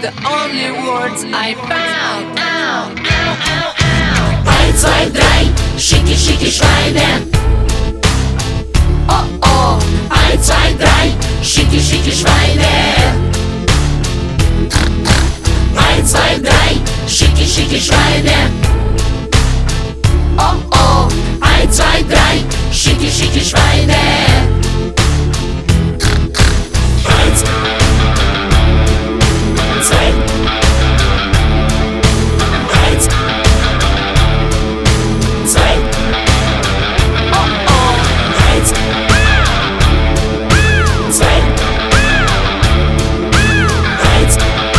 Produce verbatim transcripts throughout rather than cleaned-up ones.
the only words I found. Ow, ow, ow, ow. eins, zwei, drei, schicki, schicki Schweine. Oh, oh, eins, zwei, drei, schicki, schicki Schweine. eins, zwei, drei, schicki, schicki Schweine. Oh, oh, eins, zwei, drei, schicki, schicki Schweine. eins, zwei, eins, zwei, oh, oh, eins, zwei, eins,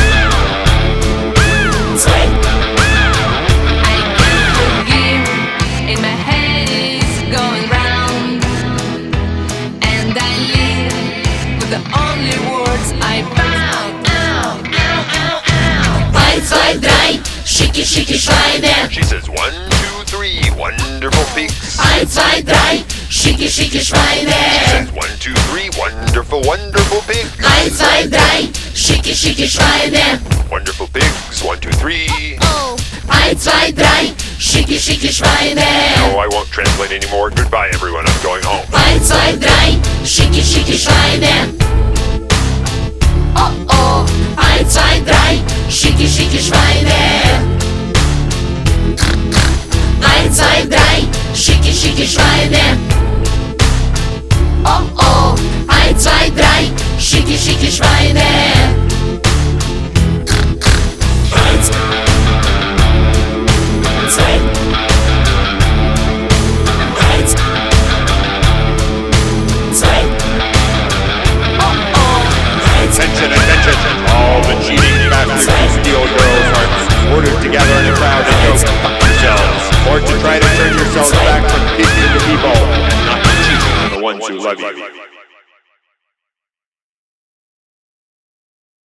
zwei. I can't forgive, in my head is going round, and I live with the only words I found. Ow, ow, ow, ow. eins, zwei, drei, schicki, schicki Schweine. She says one, two, three, wonderful pigs. eins, zwei, drei, schicki, schicki Schweine. She says one, two, three, wonderful, wonderful pigs. eins, zwei, drei, schicki, schicki Schweine. Wonderful pigs, one, two, three. Oh, eins, zwei, drei, schicki, schicki Schweine. No, I won't translate anymore. Goodbye, everyone. I'm going home. eins, zwei, drei, schicki, schicki Schweine. Oh, oh, eins, zwei, drei, schicki, schicki Schweine. eins, zwei, drei, schicki, schicki Schweine. Oh, oh, eins, zwei, drei, schicki, schicki Schweine. eins, zwei, eins, zwei, oh, oh, eins, Attention, attention! All the cheating bastards who steal girls' hearts, ordered together in a crowd to go fuck yourselves, or to try to turn yourselves back from pigs into people, and not to cheat on the ones who love you.